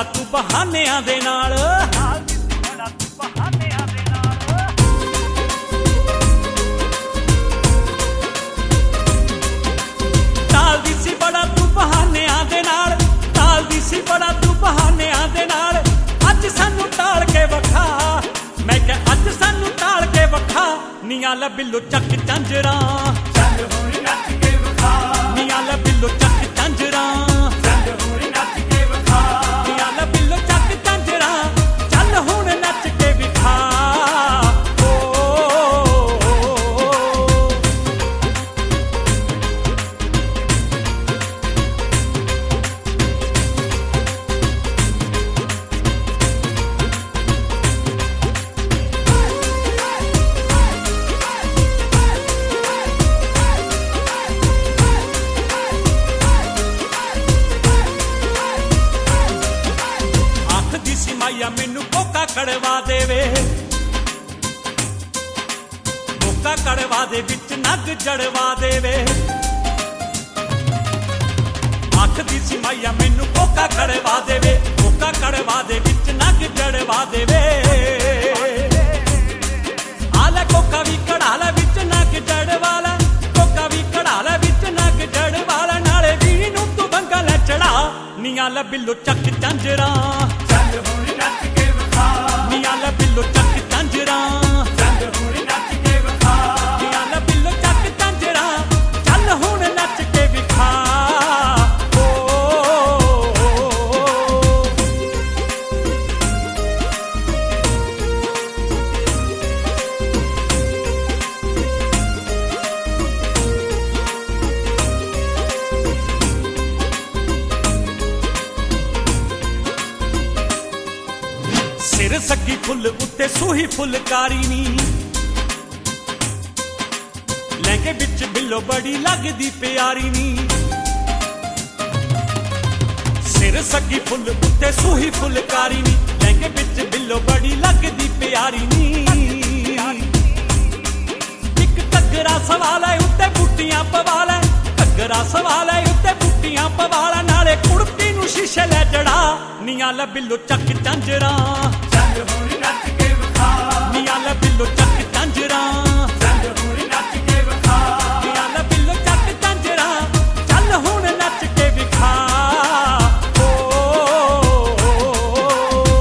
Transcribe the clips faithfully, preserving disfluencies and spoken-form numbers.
तू बहानियां दे नाल, टालदी सी बड़ा तू बहानियां दे नाल, टालदी सी बड़ा तू बहानियां दे नाल। अज सानू टाल के वखा, मैं क्या अज सानू टाल के वखा, नियां लै बिल्लो चक झांजरां, चल हुण नच के विखा, नियां लै बिल्लो चक झांजरां, चल हुण नच के विखा, नियां लै बिल्लो चक झांजरां, चल हुण नच के विखा। ओ, ओ, ओ, ओ। माइया मैनू कोका कड़वा देवे, कोका कड़वा दे विच नग जड़वा देवे। आखदी सी माइया मैनू कोका कड़वा देवे, कोका कड़वा दे विच नग जड़वा देवे। आले कोका भी कड़ा लै विच नग जड़वाला, कोका भी कड़ा लै विच नग जड़वाला। नाले वीणी नू तू भंगा लै चढ़ा, नियां लै बिल्लो चक झांजरां, चल हुण नच के विखा, नियां लै बिल्लो चक झांजरां, चल हुण नच के विखा, नियां लै बिल्लो चक झांजरां, चल हुण नच के विखा। ओ, ओ, ओ, ओ। सिर सगी फुल उत्ते सूही फुलकारी नी, लहंगे बिच बिल्लो बड़ी लगदी प्यारी नी। सिर सगी फुल उत्ते सूही फुलकारी नी, लहंगे बिच बिल्लो बड़ी लगदी प्यारी नी। इक घग्गरा सवाल है उत्ते बूटियां पवाला, घग्गरा सवाल है उत्ते बूटियां पवाला। नाले कुड़ती नू शीशे लै जड़ा, नियां लै बिल्लो चक झांजरां, चल हुण नच के विखा, नियां लै बिल्लो चक झांजरां, चल हुण नच के विखा, नियां लै बिल्लो चक झांजरां, चल हुण नच के विखा। ओ, ओ, ओ, ओ।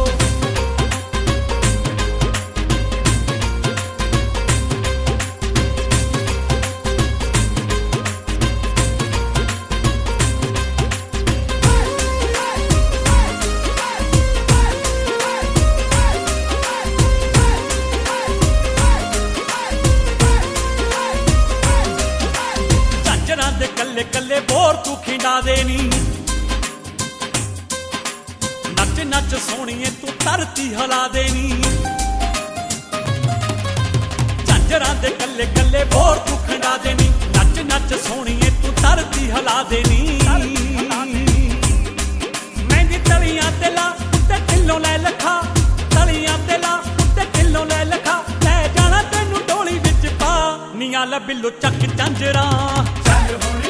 झांजरां दे कल्ले कल्ले बोर तू खिंडा देनी, नच नच सोहणीए तू धरती हिला देनी। झांजरां दे कल्ले कल्ले बोर तू खिंडा देनी, नच नच सोहणीए तू धरती हिला देनी। मेहंदी तलियां ते ला उत्ते दिलों लै लखा, तलियां ते ला उत्ते दिलों लै लखा। लै जाना तैनू डोली विच पा, नियां लै बिल्लो चक झांजरां, चल हुण